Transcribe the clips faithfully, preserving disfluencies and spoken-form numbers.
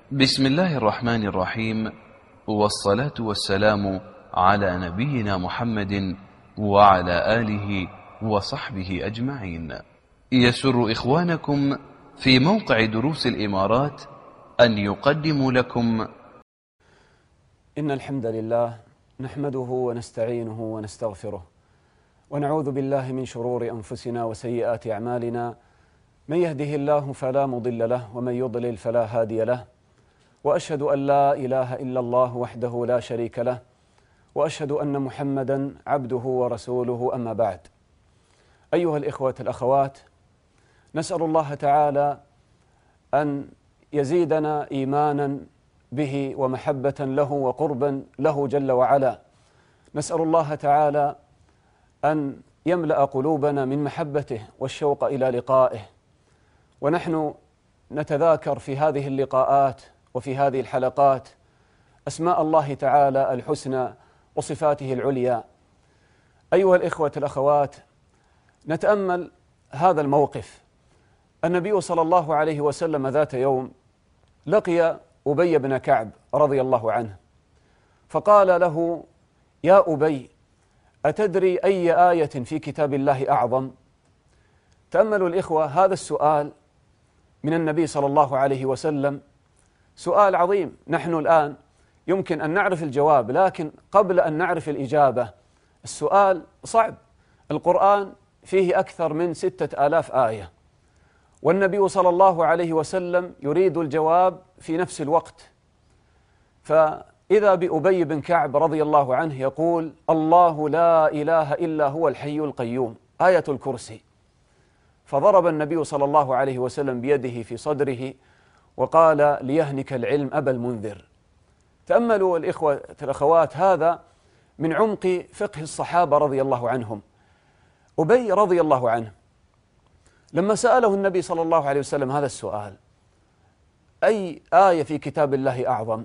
بسم الله الرحمن الرحيم، والصلاة والسلام على نبينا محمد وعلى آله وصحبه أجمعين. يسر إخوانكم في موقع دروس الإمارات أن يقدموا لكم إن الحمد لله نحمده ونستعينه ونستغفره ونعوذ بالله من شرور أنفسنا وسيئات أعمالنا، من يهده الله فلا مضل له ومن يضلل فلا هادي له، وأشهد أن لا إله إلا الله وحده لا شريك له، وأشهد أن محمدا عبده ورسوله، أما بعد. أيها الإخوة الأخوات، نسأل الله تعالى أن يزيدنا إيمانا به ومحبة له وقربا له جل وعلا. نسأل الله تعالى أن يملأ قلوبنا من محبته والشوق إلى لقائه، ونحن نتذاكر في هذه اللقاءات وفي هذه الحلقات أسماء الله تعالى الحسنى وصفاته العليا. أيها الإخوة الأخوات، نتأمل هذا الموقف. النبي صلى الله عليه وسلم ذات يوم لقي أبي بن كعب رضي الله عنه، فقال له: يا أبي، أتدري أي آية في كتاب الله أعظم؟ تأملوا الإخوة هذا السؤال من النبي صلى الله عليه وسلم، سؤال عظيم. نحن الآن يمكن أن نعرف الجواب، لكن قبل أن نعرف الإجابة السؤال صعب. القرآن فيه أكثر من ستة آلاف آية، والنبي صلى الله عليه وسلم يريد الجواب في نفس الوقت. فإذا بأبي بن كعب رضي الله عنه يقول: الله لا إله إلا هو الحي القيوم، آية الكرسي. فضرب النبي صلى الله عليه وسلم بيده في صدره وقال: ليهنك العلم أبا المنذر. تأملوا الإخوة الأخوات، هذا من عمق فقه الصحابة رضي الله عنهم. أبي رضي الله عنه لما سأله النبي صلى الله عليه وسلم هذا السؤال: أي آية في كتاب الله أعظم؟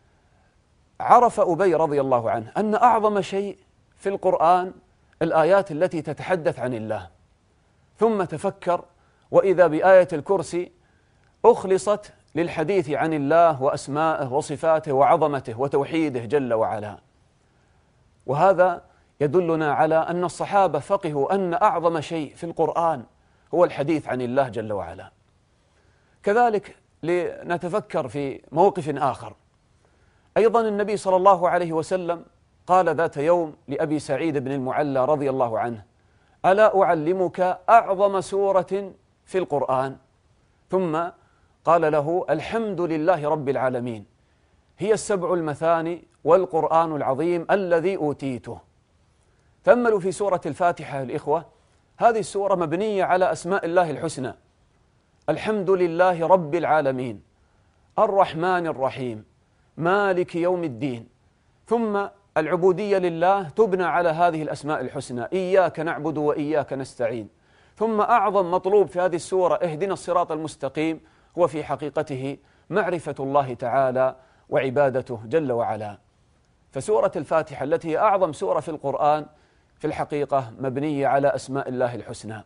عرف أبي رضي الله عنه أن أعظم شيء في القرآن الآيات التي تتحدث عن الله، ثم تفكر وإذا بآية الكرسي أخلصت للحديث عن الله وأسمائه وصفاته وعظمته وتوحيده جل وعلا. وهذا يدلنا على أن الصحابة فقهوا أن أعظم شيء في القرآن هو الحديث عن الله جل وعلا. كذلك لنتفكر في موقف آخر. أيضا النبي صلى الله عليه وسلم قال ذات يوم لأبي سعيد بن المعلى رضي الله عنه: ألا أعلمك أعظم سورة في القرآن؟ ثم قال له: الحمد لله رب العالمين، هي السبع المثاني والقرآن العظيم الذي أوتيته. تأملوا في سورة الفاتحة الإخوة، هذه السورة مبنية على أسماء الله الحسنى: الحمد لله رب العالمين، الرحمن الرحيم، مالك يوم الدين. ثم العبودية لله تبنى على هذه الأسماء الحسنى: إياك نعبد وإياك نستعين. ثم أعظم مطلوب في هذه السورة: اهدنا الصراط المستقيم، هو في حقيقته معرفة الله تعالى وعبادته جل وعلا. فسورة الفاتحة التي هي أعظم سورة في القرآن في الحقيقة مبنية على أسماء الله الحسنى.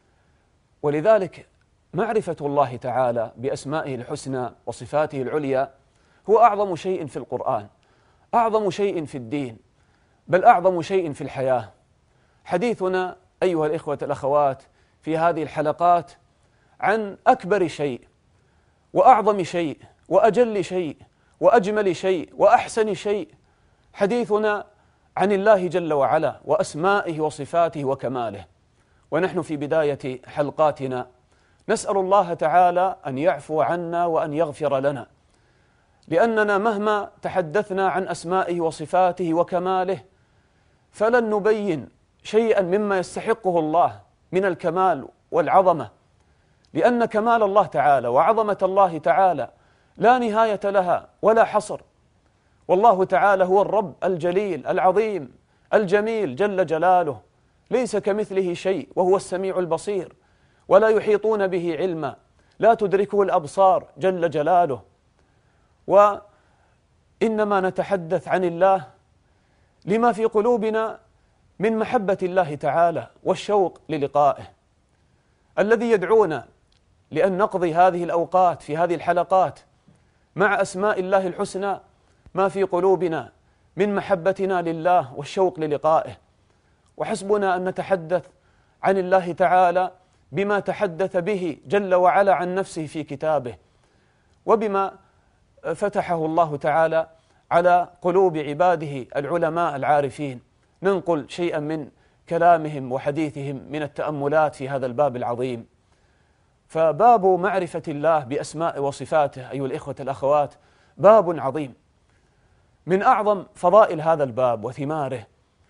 ولذلك معرفة الله تعالى بأسمائه الحسنى وصفاته العليا هو أعظم شيء في القرآن، أعظم شيء في الدين، بل أعظم شيء في الحياة. حديثنا أيها الإخوة الأخوات في هذه الحلقات عن أكبر شيء وأعظم شيء وأجل شيء وأجمل شيء وأحسن شيء، حديثنا عن الله جل وعلا وأسمائه وصفاته وكماله. ونحن في بداية حلقاتنا نسأل الله تعالى أن يعفو عنا وأن يغفر لنا، لأننا مهما تحدثنا عن أسمائه وصفاته وكماله فلن نبين شيئا مما يستحقه الله من الكمال والعظمة، لأن كمال الله تعالى وعظمة الله تعالى لا نهاية لها ولا حصر. والله تعالى هو الرب الجليل العظيم الجميل جل جلاله، ليس كمثله شيء وهو السميع البصير، ولا يحيطون به علما، لا تدركه الأبصار جل جلاله. وإنما نتحدث عن الله لما في قلوبنا من محبة الله تعالى والشوق للقائه، الذي يدعونا لأن نقضي هذه الأوقات في هذه الحلقات مع أسماء الله الحسنى ما في قلوبنا من محبتنا لله والشوق للقائه. وحسبنا أن نتحدث عن الله تعالى بما تحدث به جل وعلا عن نفسه في كتابه، وبما فتحه الله تعالى على قلوب عباده العلماء العارفين. ننقل شيئا من كلامهم وحديثهم من التأملات في هذا الباب العظيم. فباب معرفة الله بأسماء وصفاته أيها الإخوة الأخوات باب عظيم. من أعظم فضائل هذا الباب وثماره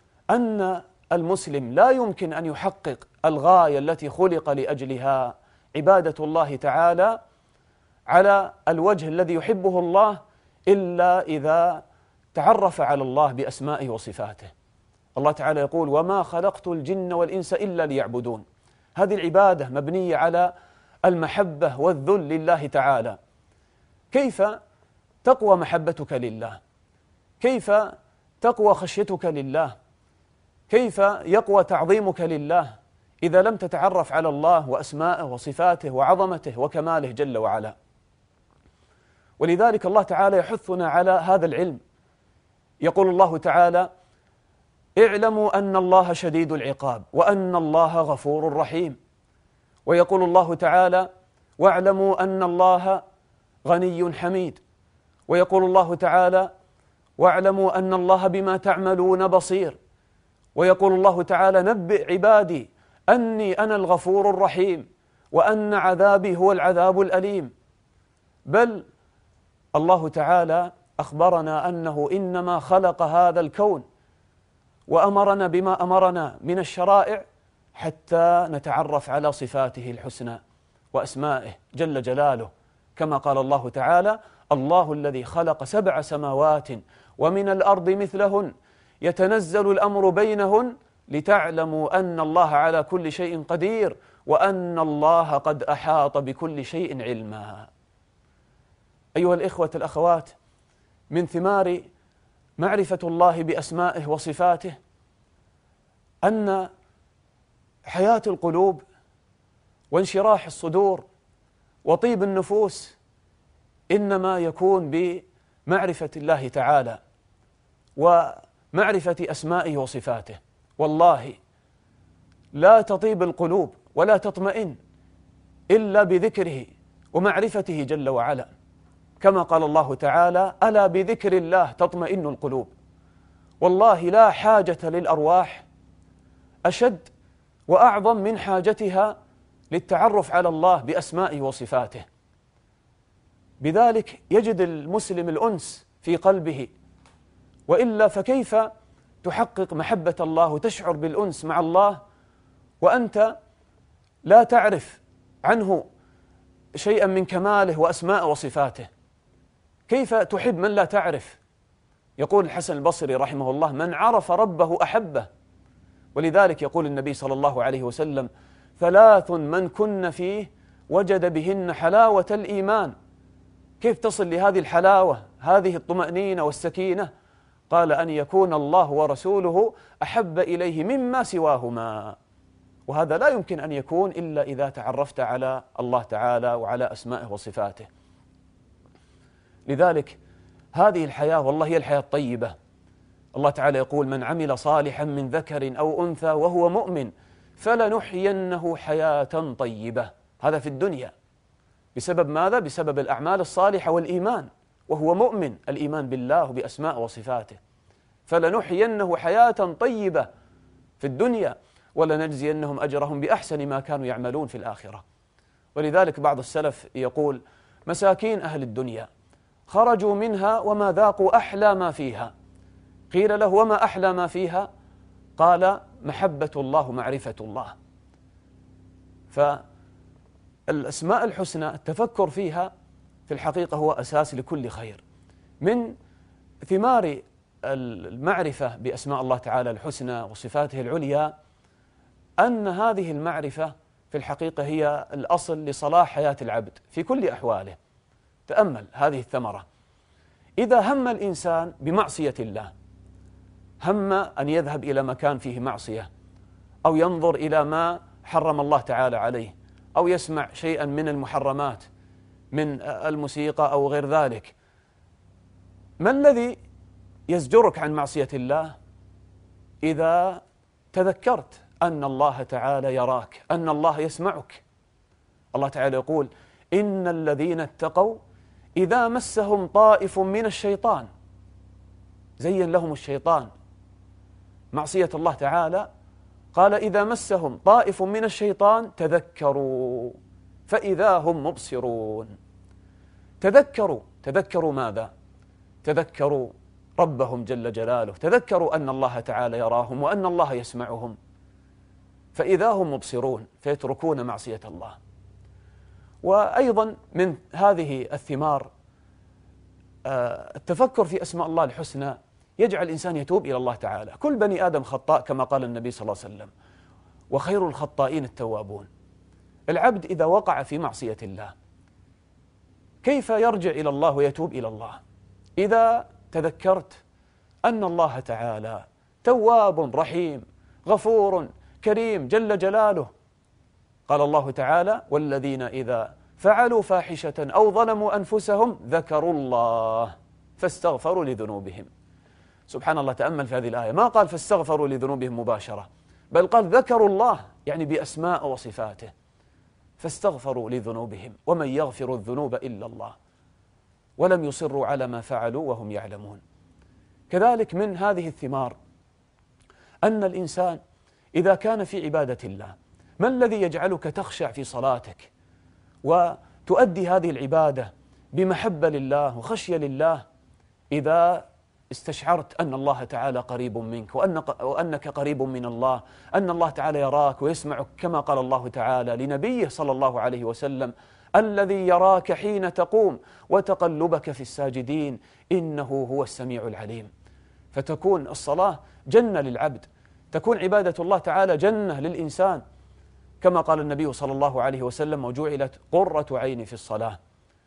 أن المسلم لا يمكن أن يحقق الغاية التي خلق لأجلها، عبادة الله تعالى على الوجه الذي يحبه الله، إلا إذا تعرف على الله بأسمائه وصفاته. الله تعالى يقول: وما خلقت الجن والإنس إلا ليعبدون. هذه العبادة مبنية على المحبة والذل لله تعالى. كيف تقوى محبتك لله؟ كيف تقوى خشيتك لله؟ كيف يقوى تعظيمك لله إذا لم تتعرف على الله وأسمائه وصفاته وعظمته وكماله جل وعلا؟ ولذلك الله تعالى يحثنا على هذا العلم. يقول الله تعالى: اعلموا أن الله شديد العقاب وأن الله غفور رحيم. ويقول الله تعالى: واعلموا أن الله غني حميد. ويقول الله تعالى: واعلموا أن الله بما تعملون بصير. ويقول الله تعالى: نبئ عبادي أني أنا الغفور الرحيم وأن عذابي هو العذاب الأليم. بل الله تعالى أخبرنا أنه إنما خلق هذا الكون وأمرنا بما أمرنا من الشرائع حتى نتعرف على صفاته الحسنى وأسمائه جل جلاله، كما قال الله تعالى: الله الذي خلق سبع سماوات ومن الأرض مثلهن يتنزل الأمر بينهن لتعلموا أن الله على كل شيء قدير وأن الله قد أحاط بكل شيء علما. أيها الإخوة الأخوات، من ثمار معرفة الله بأسمائه وصفاته أن حياة القلوب وانشراح الصدور وطيب النفوس إنما يكون بمعرفة الله تعالى ومعرفة أسمائه وصفاته. والله لا تطيب القلوب ولا تطمئن إلا بذكره ومعرفته جل وعلا، كما قال الله تعالى: ألا بذكر الله تطمئن القلوب. والله لا حاجة للأرواح أشد وأعظم من حاجتها للتعرف على الله بأسمائه وصفاته. بذلك يجد المسلم الأنس في قلبه، وإلا فكيف تحقق محبة الله وتشعر بالأنس مع الله وأنت لا تعرف عنه شيئا من كماله وأسماء وصفاته؟ كيف تحب من لا تعرف؟ يقول الحسن البصري رحمه الله: من عرف ربه أحبه. ولذلك يقول النبي صلى الله عليه وسلم: ثلاث من كن فيه وجد بهن حلاوة الإيمان. كيف تصل لهذه الحلاوة، هذه الطمأنينة والسكينة؟ قال: أن يكون الله ورسوله أحب إليه مما سواهما. وهذا لا يمكن أن يكون إلا إذا تعرفت على الله تعالى وعلى أسمائه وصفاته. لذلك هذه الحياة والله هي الحياة الطيبة. الله تعالى يقول: من عمل صالحا من ذكر أو أنثى وهو مؤمن فلنحيينه حياة طيبة. هذا في الدنيا بسبب ماذا؟ بسبب الأعمال الصالحة والإيمان، وهو مؤمن، الإيمان بالله وبأسماء وصفاته. فلنحيينه حياة طيبة في الدنيا ولنجزينهم أجرهم بأحسن ما كانوا يعملون في الآخرة. ولذلك بعض السلف يقول: مساكين أهل الدنيا خرجوا منها وما ذاقوا أحلى ما فيها. قيل له: وما أحلى ما فيها؟ قال: محبة الله معرفة الله. فالأسماء الحسنى التفكر فيها في الحقيقة هو أساس لكل خير. من ثمار المعرفة بأسماء الله تعالى الحسنى وصفاته العليا أن هذه المعرفة في الحقيقة هي الأصل لصلاح حياة العبد في كل أحواله. تأمل هذه الثمرة: إذا هم الإنسان بمعصية الله، هم أن يذهب إلى مكان فيه معصية أو ينظر إلى ما حرم الله تعالى عليه أو يسمع شيئا من المحرمات من الموسيقى أو غير ذلك ما الذي يزجرك عن معصية الله؟ إذا تذكرت أن الله تعالى يراك، أن الله يسمعك. الله تعالى يقول: إن الذين اتقوا إذا مسهم طائف من الشيطان، زين لهم الشيطان معصية الله تعالى، قال: إذا مسهم طائف من الشيطان تذكروا فإذا هم مبصرون. تذكروا تذكروا ماذا؟ تذكروا ربهم جل جلاله، تذكروا أن الله تعالى يراهم وأن الله يسمعهم، فإذا هم مبصرون فيتركون معصية الله. وأيضا من هذه الثمار التفكر في أسماء الله الحسنى يجعل الإنسان يتوب إلى الله تعالى. كل بني آدم خطاء كما قال النبي صلى الله عليه وسلم: وخير الخطائين التوابون. العبد إذا وقع في معصية الله كيف يرجع إلى الله ويتوب إلى الله؟ إذا تذكرت أن الله تعالى تواب رحيم غفور كريم جل جلاله. قال الله تعالى: والذين إذا فعلوا فاحشة أو ظلموا أنفسهم ذكروا الله فاستغفروا لذنوبهم. سبحان الله، تأمل في هذه الآية، ما قال فاستغفروا لذنوبهم مباشرة، بل قال ذكروا الله، يعني بأسماء وصفاته، فاستغفروا لذنوبهم ومن يغفر الذنوب إلا الله ولم يصروا على ما فعلوا وهم يعلمون. كذلك من هذه الثمار أن الإنسان إذا كان في عبادة الله، ما الذي يجعلك تخشع في صلاتك وتؤدي هذه العبادة بمحبة لله وخشية لله؟ إذا استشعرت أن الله تعالى قريب منك وأنك قريب من الله، أن الله تعالى يراك ويسمعك، كما قال الله تعالى لنبيه صلى الله عليه وسلم: الذي يراك حين تقوم وتقلبك في الساجدين إنه هو السميع العليم. فتكون الصلاة جنة للعبد، تكون عبادة الله تعالى جنة للإنسان، كما قال النبي صلى الله عليه وسلم: وجعلت قرة عيني في الصلاة.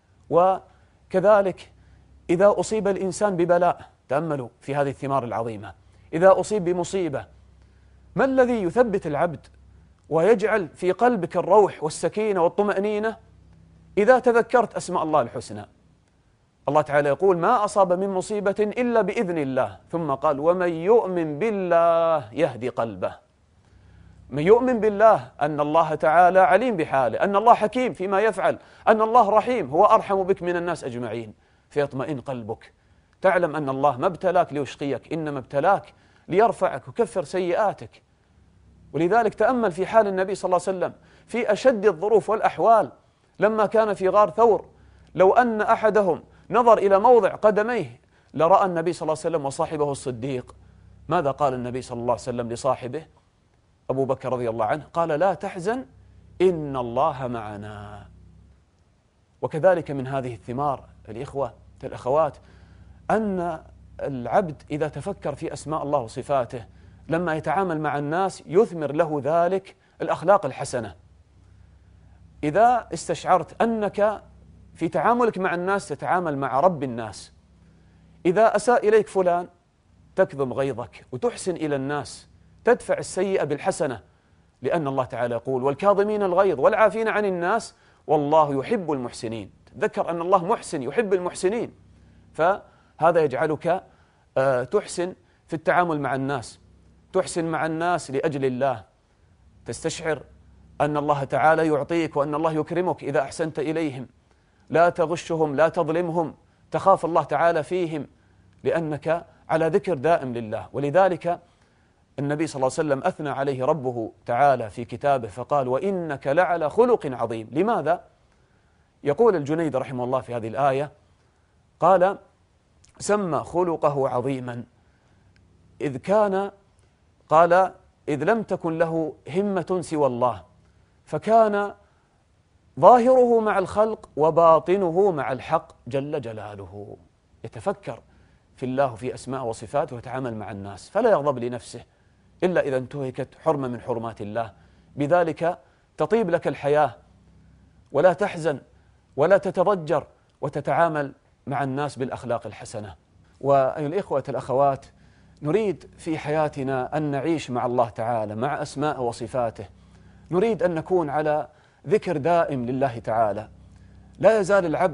وكذلك إذا أصيب الإنسان ببلاء، تأملوا في هذه الثمار العظيمة، إذا أصيب بمصيبة، ما الذي يثبت العبد ويجعل في قلبك الروح والسكينة والطمأنينة؟ إذا تذكرت أسماء الله الحسنى. الله تعالى يقول: ما أصاب من مصيبة إلا بإذن الله، ثم قال: ومن يؤمن بالله يهدي قلبه. من يؤمن بالله أن الله تعالى عليم بحاله، أن الله حكيم فيما يفعل، أن الله رحيم، هو أرحم بك من الناس أجمعين، فيطمئن قلبك، تعلم أن الله ما ابتلاك ليشقيك، إنما ابتلاك ليرفعك وكفر سيئاتك. ولذلك تأمل في حال النبي صلى الله عليه وسلم في أشد الظروف والأحوال، لما كان في غار ثور، لو أن أحدهم نظر إلى موضع قدميه لرأى النبي صلى الله عليه وسلم وصاحبه الصديق. ماذا قال النبي صلى الله عليه وسلم لصاحبه أبو بكر رضي الله عنه؟ قال: لا تحزن إن الله معنا. وكذلك من هذه الثمار الإخوة الأخوات أن العبد إذا تفكر في أسماء الله وصفاته لما يتعامل مع الناس يثمر له ذلك الأخلاق الحسنة. إذا استشعرت أنك في تعاملك مع الناس تتعامل مع رب الناس، إذا أساء إليك فلان تكظم غيظك وتحسن إلى الناس، تدفع السيئة بالحسنة، لأن الله تعالى يقول: والكاظمين الغيظ والعافين عن الناس والله يحب المحسنين. تذكر أن الله محسن يحب المحسنين، فهذا يجعلك تحسن في التعامل مع الناس، تحسن مع الناس لأجل الله، تستشعر أن الله تعالى يعطيك وأن الله يكرمك إذا أحسنت إليهم، لا تغشهم لا تظلمهم، تخاف الله تعالى فيهم لأنك على ذكر دائم لله. ولذلك النبي صلى الله عليه وسلم أثنى عليه ربه تعالى في كتابه فقال: وإنك لعلى خلق عظيم. لماذا؟ يقول الجنيد رحمه الله في هذه الآية، قال: سمى خلقه عظيما إذ كان قال إذ لم تكن له همة سوى الله، فكان ظاهره مع الخلق وباطنه مع الحق جل جلاله. يتفكر في الله في أسماء وصفاته ويتعامل مع الناس، فلا يغضب لنفسه إلا إذا انتهكت حرمة من حرمات الله، بذلك تطيب لك الحياة ولا تحزن ولا تتضجر، وتتعامل مع الناس بالأخلاق الحسنة. وأيها الإخوة الأخوات، نريد في حياتنا أن نعيش مع الله تعالى مع أسماء وصفاته، نريد أن نكون على ذكر دائم لله تعالى. لا يزال العبد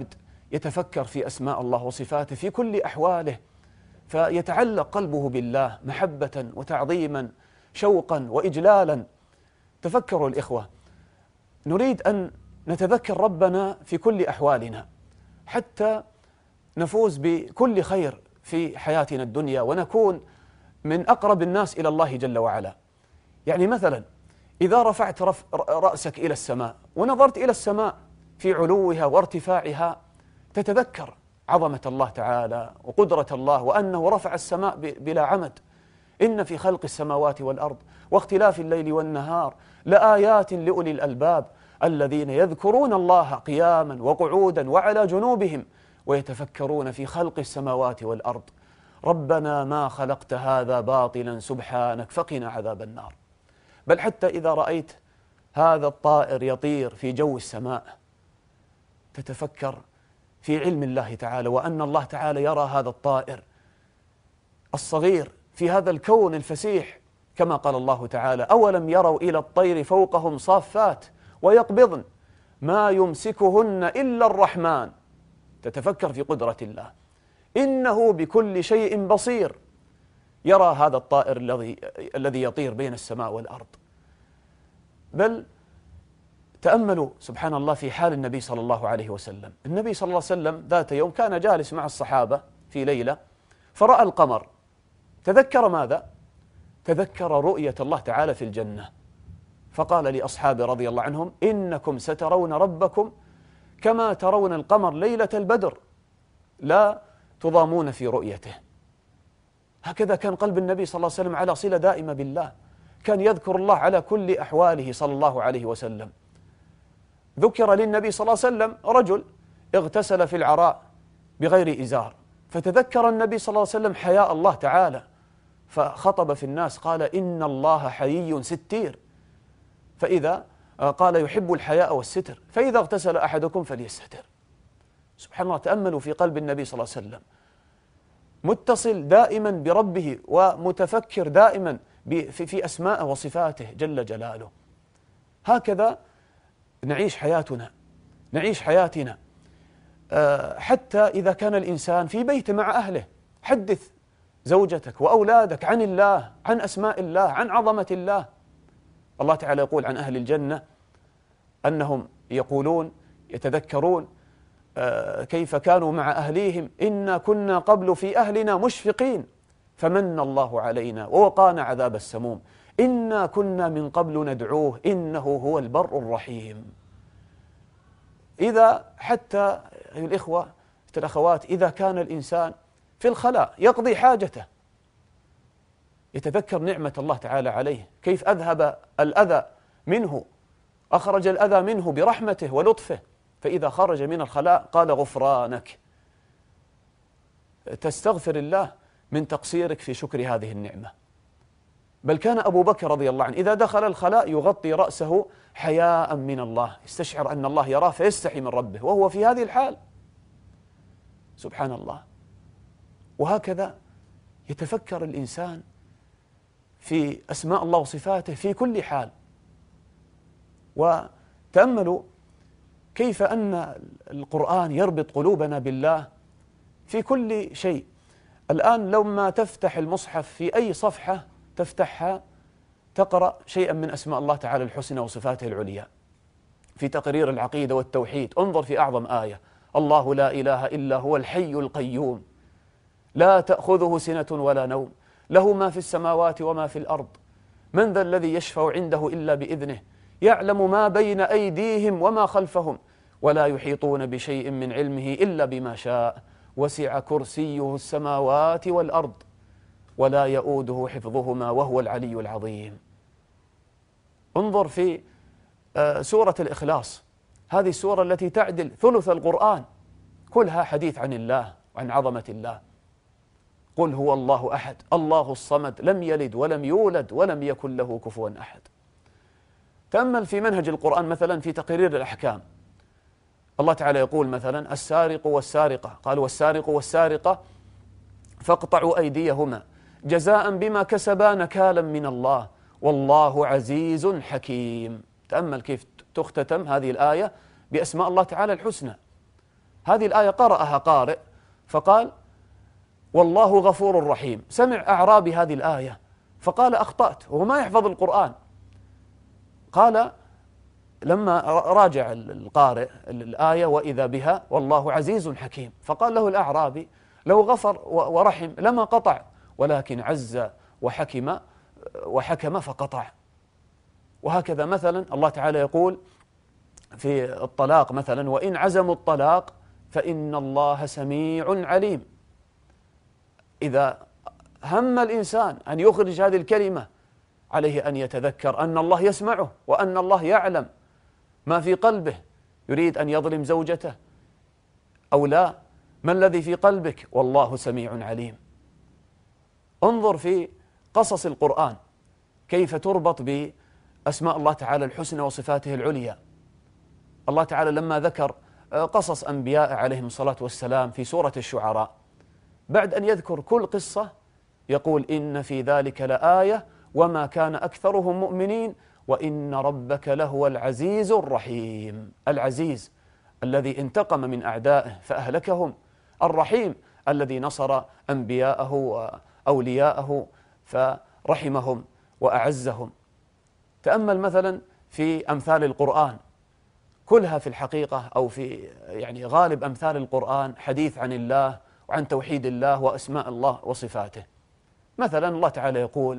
يتفكر في أسماء الله وصفاته في كل أحواله، فيتعلق قلبه بالله محبة وتعظيما شوقا وإجلالا. تفكروا الإخوة، نريد أن نتذكر ربنا في كل أحوالنا حتى نفوز بكل خير في حياتنا الدنيا ونكون من أقرب الناس إلى الله جل وعلا. يعني مثلا إذا رفعت رف رأسك إلى السماء ونظرت إلى السماء في علوها وارتفاعها، تتذكر عظمة الله تعالى وقدرة الله، وأنه رفع السماء بلا عمد. إن في خلق السماوات والأرض واختلاف الليل والنهار لآيات لأولي الألباب الذين يذكرون الله قياما وقعودا وعلى جنوبهم ويتفكرون في خلق السماوات والأرض ربنا ما خلقت هذا باطلا سبحانك فقنا عذاب النار. بل حتى إذا رأيت هذا الطائر يطير في جو السماء تتفكر في علم الله تعالى، وأن الله تعالى يرى هذا الطائر الصغير في هذا الكون الفسيح، كما قال الله تعالى: أولم يروا إلى الطير فوقهم صافات ويقبضن ما يمسكهن إلا الرحمن. تتفكر في قدرة الله، إنه بكل شيء بصير، يرى هذا الطائر الذي الذي يطير بين السماء والأرض. بل تأملوا سبحان الله في حال النبي صلى الله عليه وسلم. النبي صلى الله عليه وسلم ذات يوم كان جالس مع الصحابة في ليلة فرأى القمر، تذكر ماذا؟ تذكر رؤية الله تعالى في الجنة، فقال لأصحابه رضي الله عنهم: إنكم سترون ربكم كما ترون القمر ليلة البدر لا تضامون في رؤيته. هكذا كان قلب النبي صلى الله عليه وسلم على صلة دائمة بالله، كان يذكر الله على كل أحواله صلى الله عليه وسلم. ذكر للنبي صلى الله عليه وسلم رجل اغتسل في العراء بغير إزار، فتذكر النبي صلى الله عليه وسلم حياء الله تعالى، فخطب في الناس قال: إن الله حيي ستير، فإذا قال يحب الحياء والستر، فإذا اغتسل أحدكم فليستتر. سبحان الله، تأملوا في قلب النبي صلى الله عليه وسلم، متصل دائما بربه ومتفكر دائما في أسماءه وصفاته جل جلاله. هكذا نعيش حياتنا، نعيش حياتنا حتى إذا كان الإنسان في بيت مع أهله، حدث زوجتك وأولادك عن الله، عن أسماء الله، عن عظمة الله. الله تعالى يقول عن أهل الجنة أنهم يقولون يتذكرون كيف كانوا مع أهليهم: إنا كنا قبل في أهلنا مشفقين فمن الله علينا ووقانا عذاب السموم إنا كنا من قبل ندعوه إنه هو البر الرحيم. إذا حتى أيها الإخوة الأخوات إذا كان الإنسان في الخلاء يقضي حاجته يتذكر نعمة الله تعالى عليه، كيف أذهب الأذى منه، أخرج الأذى منه برحمته ولطفه، فإذا خرج من الخلاء قال: غفرانك. تستغفر الله من تقصيرك في شكر هذه النعمة. بل كان أبو بكر رضي الله عنه إذا دخل الخلاء يغطي رأسه حياء من الله، يستشعر أن الله يراه فيستحي من ربه وهو في هذه الحال. سبحان الله. وهكذا يتفكر الإنسان في أسماء الله وصفاته في كل حال. وتأملوا كيف أن القرآن يربط قلوبنا بالله في كل شيء. الآن لما تفتح المصحف في أي صفحة تفتحها تقرأ شيئا من أسماء الله تعالى الحسنى وصفاته العليا. في تقرير العقيدة والتوحيد انظر في أعظم آية: الله لا إله إلا هو الحي القيوم لا تأخذه سنة ولا نوم له ما في السماوات وما في الأرض من ذا الذي يشفع عنده إلا بإذنه يعلم ما بين أيديهم وما خلفهم ولا يحيطون بشيء من علمه إلا بما شاء وسع كرسيه السماوات والأرض ولا يؤوده حفظهما وهو العلي العظيم. انظر في سورة الإخلاص، هذه السورة التي تعدل ثلث القرآن، كلها حديث عن الله وعن عظمة الله. قل هو الله أحد الله الصمد لم يلد ولم يولد ولم يكن له كفوا أحد. تأمل في منهج القرآن مثلا في تقرير الأحكام. الله تعالى يقول مثلا: السارق والسارقة، قال: والسارق والسارقة فاقطعوا أيديهما جزاء بما كسبا نكالا من الله والله عزيز حكيم. تأمل كيف تختتم هذه الآية بأسماء الله تعالى الحسنى. هذه الآية قرأها قارئ فقال والله غفور رحيم، سمع أعرابي هذه الآية فقال أخطأت، وهو ما يحفظ القرآن. قال لما راجع القارئ الآية وإذا بها والله عزيز حكيم، فقال له الأعرابي لو غفر ورحم لما قطع، ولكن عز وحكم وحكم فقطع. وهكذا مثلا الله تعالى يقول في الطلاق مثلا وإن عزموا الطلاق فإن الله سميع عليم. إذا هم الإنسان أن يخرج هذه الكلمة عليه أن يتذكر أن الله يسمعه وأن الله يعلم ما في قلبه، يريد أن يظلم زوجته أو لا، ما الذي في قلبك؟ والله سميع عليم. انظر في قصص القرآن كيف تربط بأسماء الله تعالى الحسنى وصفاته العليا. الله تعالى لما ذكر قصص أنبياء عليهم الصلاة والسلام في سورة الشعراء، بعد أن يذكر كل قصة يقول إن في ذلك لآية وما كان أكثرهم مؤمنين وإن ربك لهو العزيز الرحيم. العزيز الذي انتقم من أعدائه فأهلكهم، الرحيم الذي نصر أنبياءه وأولياءه فرحمهم وأعزهم. تأمل مثلا في أمثال القرآن، كلها في الحقيقة أو في يعني غالب أمثال القرآن حديث عن الله وعن توحيد الله وأسماء الله وصفاته. مثلا الله تعالى يقول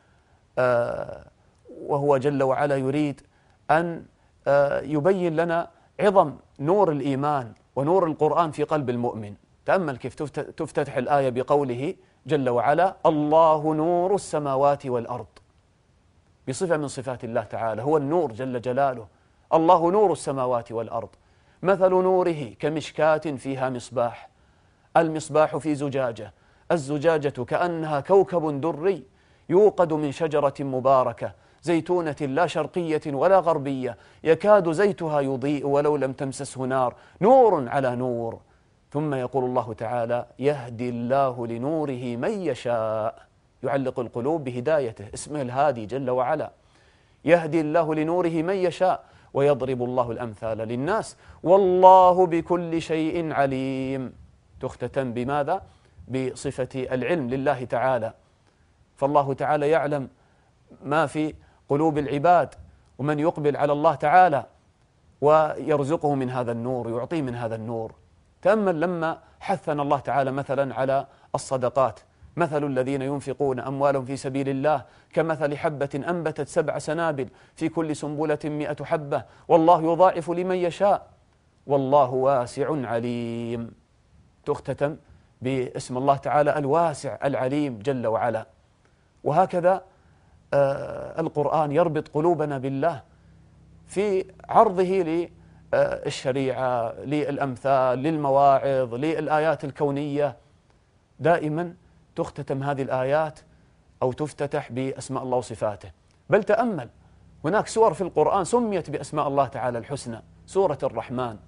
آه وهو جل وعلا يريد أن آه يبين لنا عظم نور الإيمان ونور القرآن في قلب المؤمن. تأمل كيف تفتتح الآية بقوله جل وعلا الله نور السماوات والأرض، بصفة من صفات الله تعالى، هو النور جل جلاله. الله نور السماوات والأرض، مثل نوره كمشكاة فيها مصباح، المصباح في زجاجة، الزجاجة كأنها كوكب دري يوقد من شجرة مباركة زيتونة لا شرقية ولا غربية يكاد زيتها يضيء ولو لم تمسسه نار، نور على نور. ثم يقول الله تعالى يهدي الله لنوره من يشاء، يعلق القلوب بهدايته، اسمه الهادي جل وعلا. يهدي الله لنوره من يشاء ويضرب الله الأمثال للناس والله بكل شيء عليم. تختتم بماذا؟ بصفة العلم لله تعالى، فالله تعالى يعلم ما في قلوب العباد ومن يقبل على الله تعالى ويرزقه من هذا النور ويعطيه من هذا النور. تأمل لما حثنا الله تعالى مثلا على الصدقات، مثل الذين ينفقون أموالهم في سبيل الله كمثل حبة أنبتت سبع سنابل في كل سنبلة مئة حبة والله يضاعف لمن يشاء والله واسع عليم. تختتم باسم الله تعالى الواسع العليم جل وعلا. وهكذا آه القرآن يربط قلوبنا بالله في عرضه للشريعة، للأمثال، للمواعظ، للآيات الكونية. دائما تختتم هذه الآيات أو تفتتح بأسماء الله وصفاته. بل تأمل هناك سور في القرآن سميت بأسماء الله تعالى الحسنى. سورة الرحمن،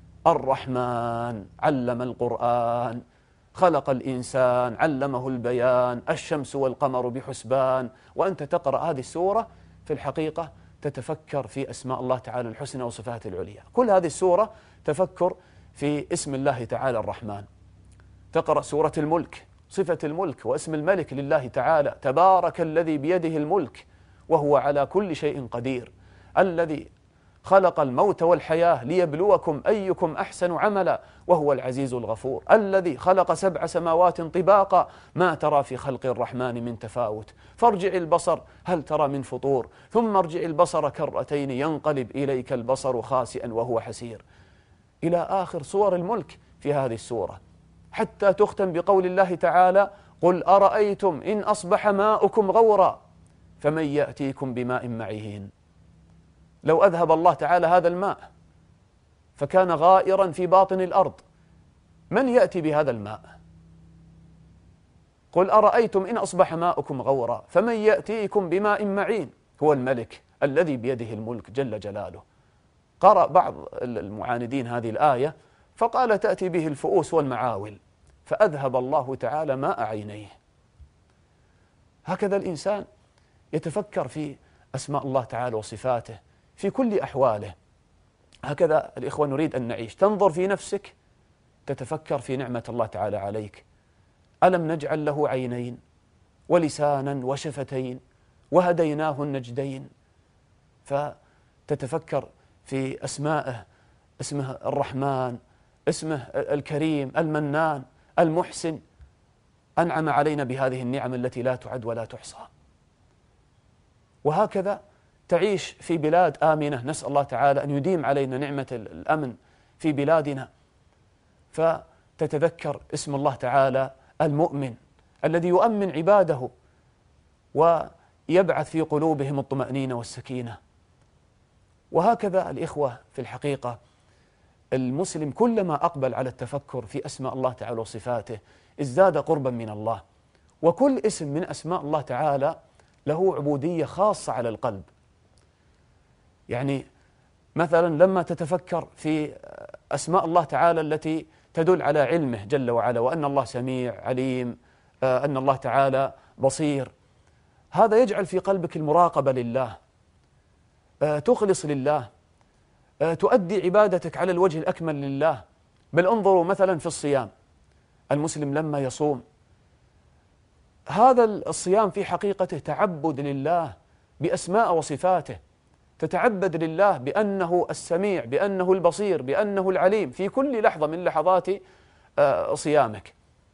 الرحمن علم القرآن، خلق الإنسان علمه البيان، الشمس والقمر بحسبان. وأنت تقرأ هذه السورة في الحقيقة تتفكر في أسماء الله تعالى الحسنى وصفاته العليا. كل هذه السورة تفكر في اسم الله تعالى الرحمن. تقرأ سورة الملك، صفة الملك واسم الملك لله تعالى، تبارك الذي بيده الملك وهو على كل شيء قدير، الذي خلق الموت والحياة ليبلوكم أيكم أحسن عملا وهو العزيز الغفور، الذي خلق سبع سماوات طباقا ما ترى في خلق الرحمن من تفاوت فارجع البصر هل ترى من فطور ثم ارجع البصر كرتين ينقلب إليك البصر خاسئا وهو حسير، إلى آخر صور الملك في هذه السورة، حتى تختم بقول الله تعالى قل أرأيتم إن أصبح ماؤكم غورا فمن يأتيكم بماء معين. لو أذهب الله تعالى هذا الماء فكان غائرا في باطن الأرض، من يأتي بهذا الماء؟ قل أرأيتم إن أصبح ماؤكم غورا فمن يأتيكم بماء معين، هو الملك الذي بيده الملك جل جلاله. قرأ بعض المعاندين هذه الآية فقال تأتي به الفؤوس والمعاول فأذهب الله تعالى ماء عينيه. هكذا الإنسان يتفكر في أسماء الله تعالى وصفاته في كل أحواله. هكذا الإخوة نريد أن نعيش، تنظر في نفسك تتفكر في نعمة الله تعالى عليك. ألم نجعل له عينين ولسانا وشفتين وهديناه النجدين؟ فتتفكر في أسمائه، اسمه الرحمن، اسمه الكريم، المنان، المحسن، أنعم علينا بهذه النعم التي لا تعد ولا تحصى. وهكذا تعيش في بلاد آمنة، نسأل الله تعالى أن يديم علينا نعمة الأمن في بلادنا، فتتذكر اسم الله تعالى المؤمن الذي يؤمن عباده ويبعث في قلوبهم الطمأنينة والسكينة. وهكذا الإخوة، في الحقيقة المسلم كلما أقبل على التفكر في أسماء الله تعالى وصفاته ازداد قربا من الله. وكل اسم من أسماء الله تعالى له عبودية خاصة على القلب. يعني مثلا لما تتفكر في أسماء الله تعالى التي تدل على علمه جل وعلا، وأن الله سميع عليم، أن الله تعالى بصير، هذا يجعل في قلبك المراقبة لله، تخلص لله، تؤدي عبادتك على الوجه الأكمل لله. بل انظروا مثلا في الصيام، المسلم لما يصوم، هذا الصيام في حقيقته تعبد لله بأسماء وصفاته، تتعبد لله بأنه السميع، بأنه البصير، بأنه العليم في كل لحظة من لحظات صيامك.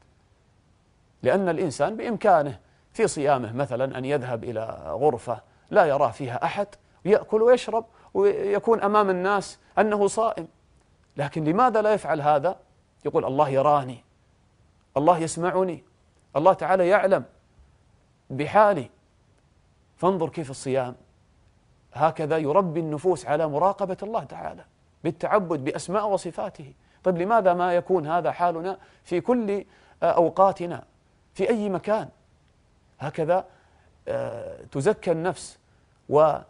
لأن الإنسان بإمكانه في صيامه مثلا أن يذهب إلى غرفة لا يراه فيها أحد، يأكل ويشرب ويكون أمام الناس أنه صائم، لكن لماذا لا يفعل هذا؟ يقول الله يراني، الله يسمعني، الله تعالى يعلم بحالي. فانظر كيف الصيام هكذا يربي النفوس على مراقبة الله تعالى بالتعبد بأسماء وصفاته. طيب لماذا ما يكون هذا حالنا في كل أوقاتنا في أي مكان؟ هكذا تزكى النفس ويصل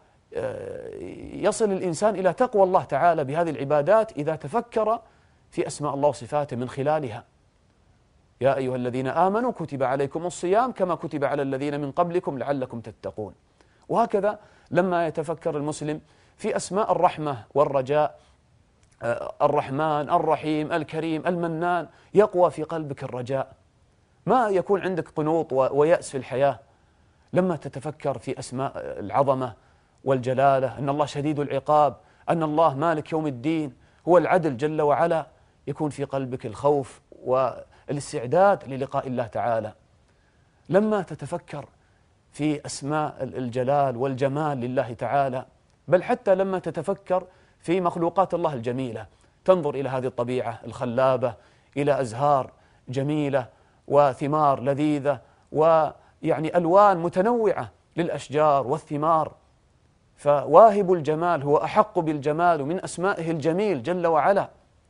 الإنسان إلى تقوى الله تعالى بهذه العبادات إذا تفكر في أسماء الله وصفاته من خلالها. يا أيها الذين آمنوا كتب عليكم الصيام كما كتب على الذين من قبلكم لعلكم تتقون. وهكذا لما يتفكر المسلم في أسماء الرحمة والرجاء، الرحمن، الرحيم، الكريم، المنان، يقوى في قلبك الرجاء، ما يكون عندك قنوط ويأس في الحياة. لما تتفكر في أسماء العظمة والجلالة، أن الله شديد العقاب، أن الله مالك يوم الدين، هو العدل جل وعلا، يكون في قلبك الخوف والاستعداد للقاء الله تعالى. لما تتفكر في أسماء الجلال والجمال لله تعالى، بل حتى لما تتفكر في مخلوقات الله الجميلة، تنظر إلى هذه الطبيعة الخلابة، إلى أزهار جميلة وثمار لذيذة ويعني ألوان متنوعة للأشجار والثمار. فواهب الجمال هو أحق بالجمال من أسمائه الجميل جل وعلا،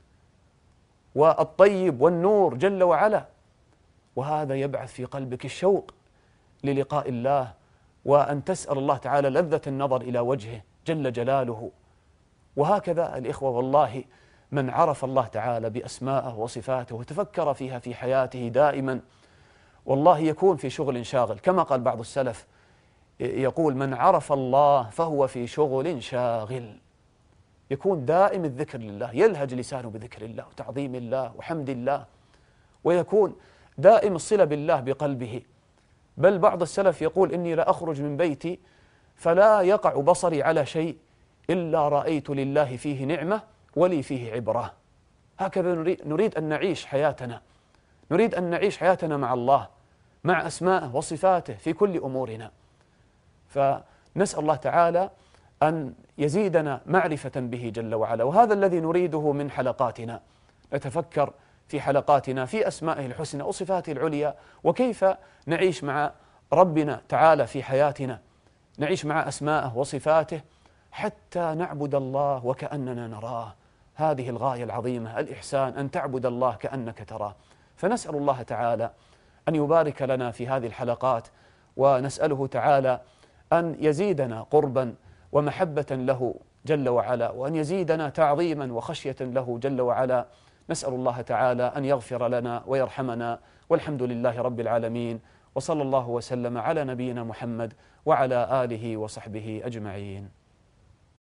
والطيب والنور جل وعلا. وهذا يبعث في قلبك الشوق للقاء الله، وأن تسأل الله تعالى لذة النظر إلى وجهه جل جلاله. وهكذا الإخوة، والله من عرف الله تعالى بأسمائه وصفاته وتفكر فيها في حياته دائما، والله يكون في شغل شاغل. كما قال بعض السلف يقول: من عرف الله فهو في شغل شاغل. يكون دائم الذكر لله، يلهج لسانه بذكر الله وتعظيم الله وحمد الله، ويكون دائم الصلة بالله بقلبه. بل بعض السلف يقول: إني لا أخرج من بيتي فلا يقع بصري على شيء إلا رأيت لله فيه نعمة ولي فيه عبرة. هكذا نريد أن نعيش حياتنا، نريد أن نعيش حياتنا مع الله، مع أسمائه وصفاته في كل أمورنا. فنسأل الله تعالى أن يزيدنا معرفة به جل وعلا، وهذا الذي نريده من حلقاتنا. نتفكر في حلقاتنا في أسمائه الحسنى وصفاته العليا، وكيف نعيش مع ربنا تعالى في حياتنا، نعيش مع أسمائه وصفاته حتى نعبد الله وكأننا نراه. هذه الغاية العظيمة، الإحسان، أن تعبد الله كأنك تراه. فنسأل الله تعالى أن يبارك لنا في هذه الحلقات، ونسأله تعالى أن يزيدنا قربا ومحبة له جل وعلا، وأن يزيدنا تعظيما وخشية له جل وعلا. نسأل الله تعالى أن يغفر لنا ويرحمنا، والحمد لله رب العالمين، وصلى الله وسلم على نبينا محمد وعلى آله وصحبه أجمعين.